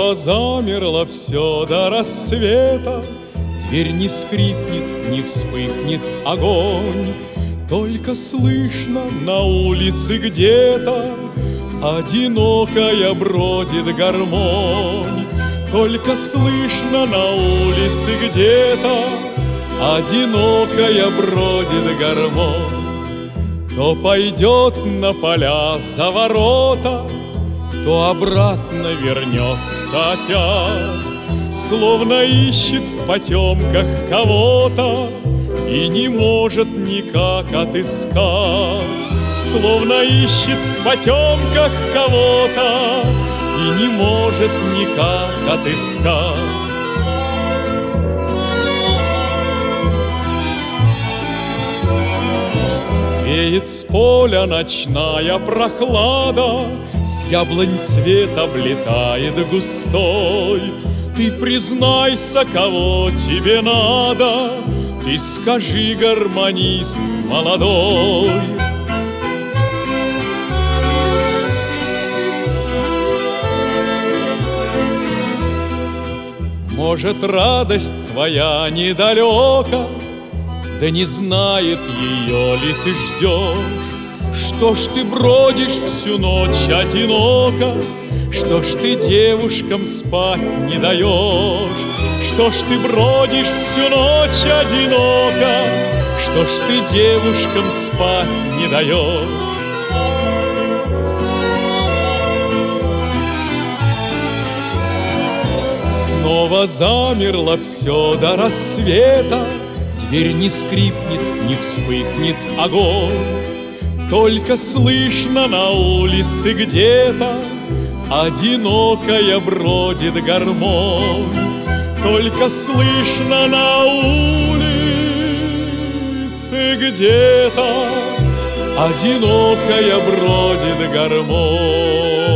Снова замерло все до рассвета, дверь не скрипнет, не вспыхнет огонь, только слышно на улице где-то одинокая бродит гармонь. Только слышно на улице где-то одинокая бродит гармонь. То пойдет на поля за ворота, то обратно вернется опять, словно ищет в потемках кого-то и не может никак отыскать. Словно ищет в потемках кого-то и не может никак отыскать. Веет с поля ночная прохлада, с яблонь цвет облетает густой. Ты признайся, кого тебе надо, ты скажи, гармонист молодой. Может, радость твоя недалека, да не знает ее ли ты ждешь? Что ж ты бродишь всю ночь одиноко? Что ж ты девушкам спать не даешь? Что ж ты бродишь всю ночь одиноко? Что ж ты девушкам спать не даешь? Снова замерло все до рассвета, дверь не скрипнет, не вспыхнет огонь, только слышно на улице где-то одинокая бродит гармонь. Только слышно на улице где-то одинокая бродит гармонь.